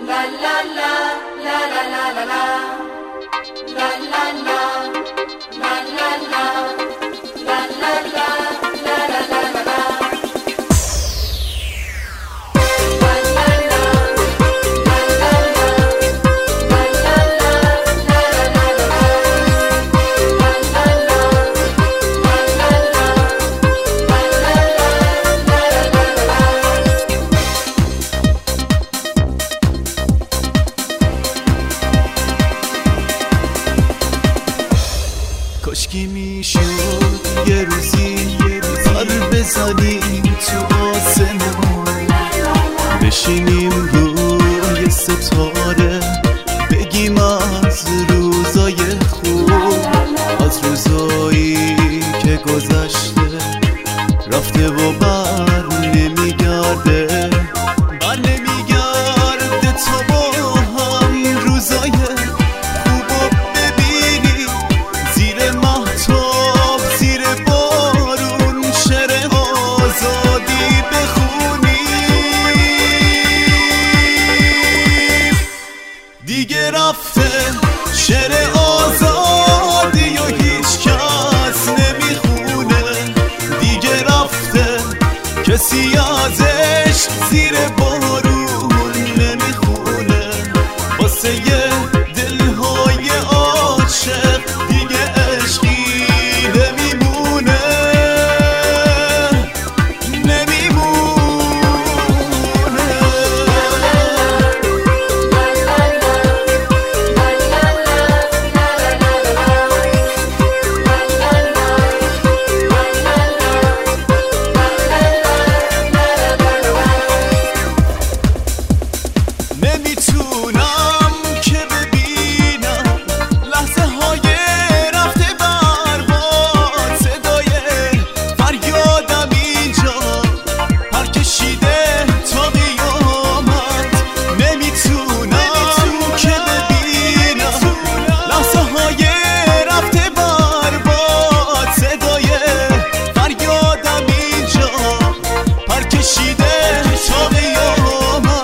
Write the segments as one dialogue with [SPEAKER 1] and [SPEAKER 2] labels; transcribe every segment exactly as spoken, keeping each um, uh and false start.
[SPEAKER 1] کاشکی میشد یه روزی پر بزنیم تو آسمون، بشینیم روی ستاره بگیم از روزای خوب، از روزایی که گذشته رفته و بر نمیگرده، بر نمیگرده تا با هم روزای دیگه رفته شعر آزادی و هیچ کس نمیخونه، دیگه رفته کسی ازش زیر بارون نمیخونه، واسه یه دلهای عاشق دیگه عشقی نمیمونه، نمیتونم که ببینم لحظه های رفته برباد، صدای فریادم اینجا پر کشیده تا قیامت، نمیتونم که ببینم لحظه های رفته برباد، صدای فریادم اینجا پر کشیده تا قیامت،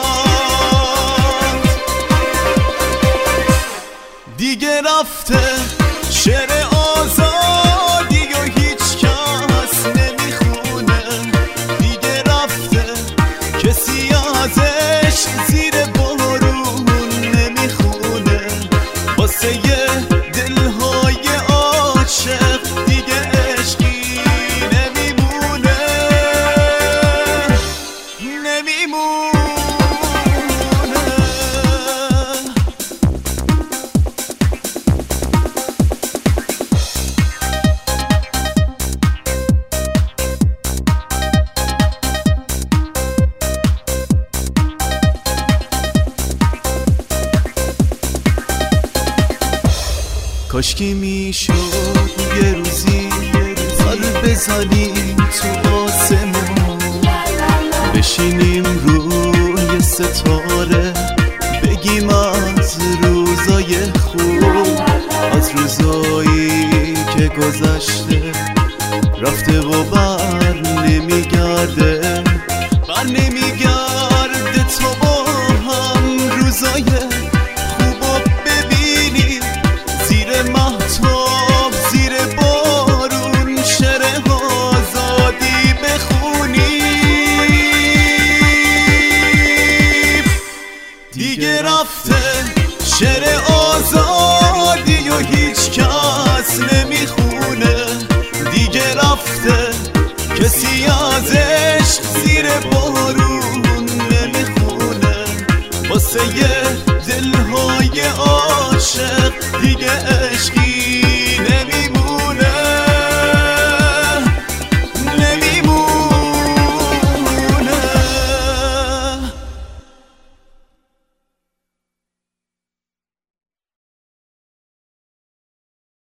[SPEAKER 1] دیگه رفته شعر آزادی و هیچ کس نمیخونه، دیگه رفته کسی ازش زیر بارون نمیخونه، واسه یه دلهای عاشق دیگه عشقی نمیمونه، نمیمونه. کاشکی میشد یه روزی پر بزنیم تو آسمون، بشینیم روی ستاره بگیم از روزای خوب، از روزایی که گذشته رفته و بر نمیگرده، بر نمیگرده تا با هم روزای مهتاب زیر بارون شعر آزادی بخونیم، دیگه رفته شعر آزادی و هیچ کس نمیخونه، دیگه رفته کسی ازش زیر بارون نمیخونه، واسه یه دلهای عاشق دیگه عشقی